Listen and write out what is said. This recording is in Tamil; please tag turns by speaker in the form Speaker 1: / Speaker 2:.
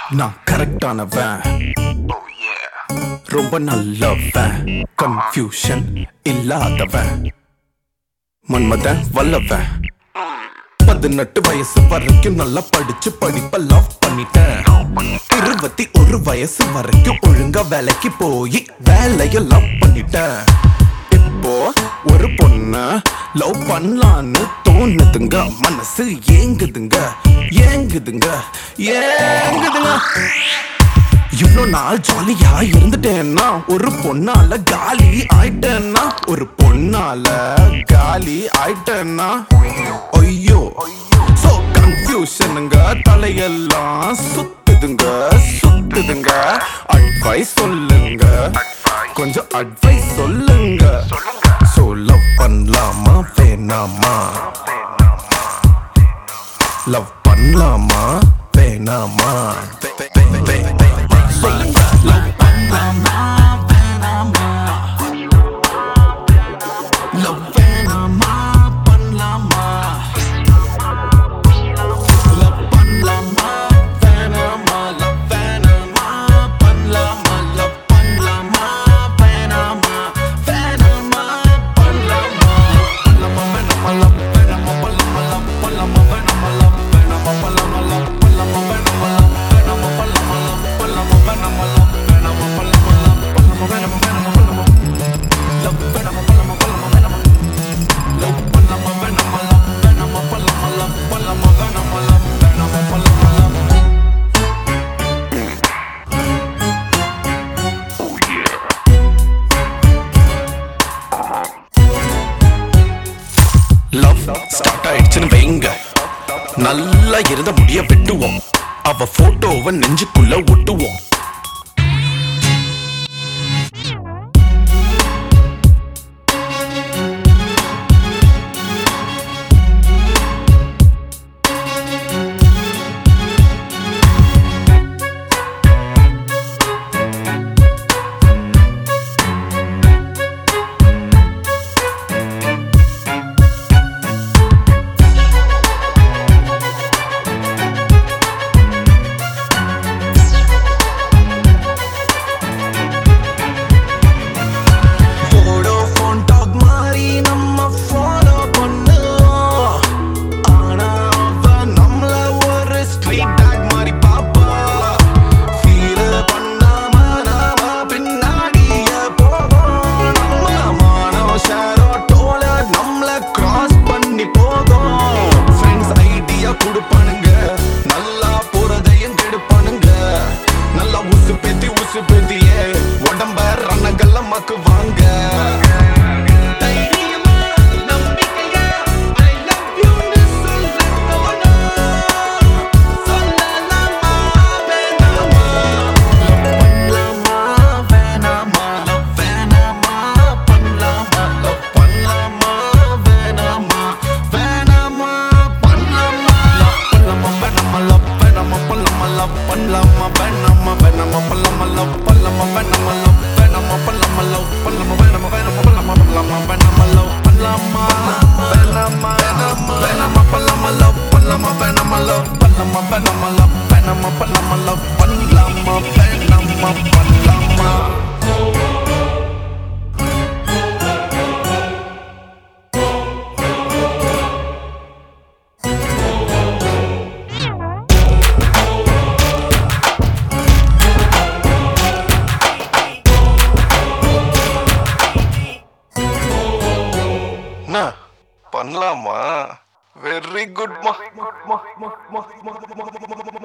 Speaker 1: நான் கரெக்டானவன், ரொம்ப நல்லவன், கன்ஃபியூஷன் இல்லாதவன், மன்மதன் வல்லவன். 18 வயசு வரைக்கும் நல்லா படிச்சு படிப்ப லவ் பண்ணிட்டேன். 21 வயசு வரைக்கும் ஒழுங்கா வேலைக்கு போய் வேலைய லவ் பண்ணிட்டேன். இப்போ ஒரு பொண்ண லவ் பண்ணலான்னு தோணுதுங்க, மனசு ஏங்குதுங்க ஏங்குதுங்க ஏங்குதுங்க. இவ்வளோ நாள் ஜாலியா இருந்துட்டேன்னா ஒரு பொண்ணால காலி ஆயிட்டேன்னா, ஒரு பொண்ணால காலி ஆயிட்டேன்னா ஐயோ சோ கன்ஃபியூஷனுங்க, தலையெல்லாம் சுத்துதுங்க சுத்துதுங்க. அட்வைஸ் சொல்லுங்க, கொஞ்சம் அட்வைஸ் சொல்லுங்க. சோ லவ் பண்ணலாமா வேணாமா, லவ் பண்ணலாமா வேணாமா, சொல்லுங்க. லவ் பண்ணலாமா வேணாமா, லவ் வேணாமா பண்ணலாமா, லவ் பண்ணலாமா வேணாமா, லவ் வேணாமா பண்ணலாமா, லவ் பண்ணலாமா வேணாமா வேணாமா பண்ணலாமா, பண்ணலாமா வேணாமா, லவ் வேணாமா பண்ணலாமா, லவ் பண்ணலாமா வேணாமா, லவ் வேணாமா பண்ணலாமா, லவ் பண்ணலாமா வேணாமா, லவ் வேணாமா பண்ணலாமா, லவ் ஸ்டார்ட் ஆயிடுச்சுன்னு வைங்க, நல்லா இருந்த முடிய வெட்டுவோம், அவ போட்டோவை நெஞ்சுக்குள்ள ஒட்டுவோம். உடம்ப ரணங்கல்ல மக்கு வாங்க. பண்ணலாமா? Very good.